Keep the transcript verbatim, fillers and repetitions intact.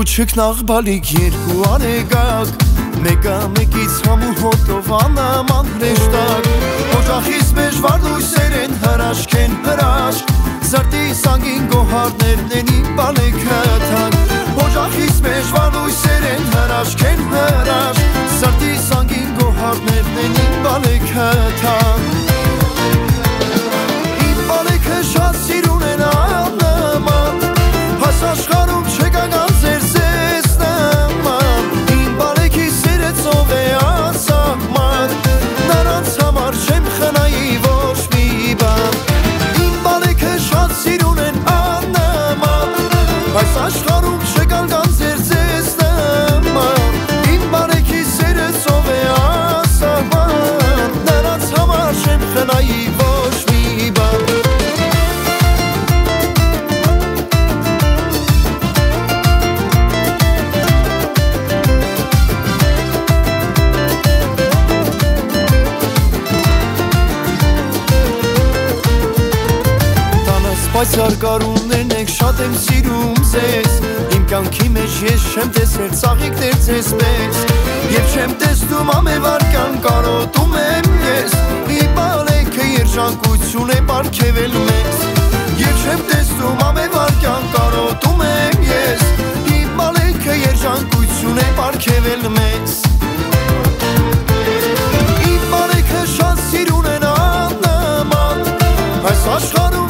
Չքնաղ բալիկ երկու անեգակ Մեկը մեկից համու հոտով անաման հրեշտակ Օջախիս մեջ վարդույսեր են հրաշք են հրաշք Զրտի սանգին գոհարներն են իմ բալիկ հթակ Օջախիս մեջ վարդույսեր են հրաշք են հրաշք Զրտի սանգին գոհարներն են իմ բալիկ հթակ Իմ բալիքը շատ սիրուն են աննման Հաս աշխարում չկան ձեր ձեզ նման Իմ բալիքի սիրեցով է անսահման Նրանց համար չեմ խնայի ոչ մի բան Իմ բալիքը շատ սիրուն են աննման Այս աշխարում չկան ձեր ձեզ նման Իմ բալիքի սիրեցով է անսահման Նրանց համար չեմ խնայի ոչ մի բան Պայծառ կարուններն եք շատ եմ սիրում ձեզ Իմ կյանքի մեջ ես չեմ տեսել ծաղիկներ ձեզ պես Եվ չեմ տեսնում ամեվարկյան կարոտում եմ ես Իմ բալիքը երջանկություն է պարգևել մեզ Եվ չեմ տեսնում ամեվարկյան կարոտում եմ ես Իմ բալիքը երջանկություն է պարգևել մեզ Իմ բալիքը շատ սիրուն են աննման Այս աշխարհում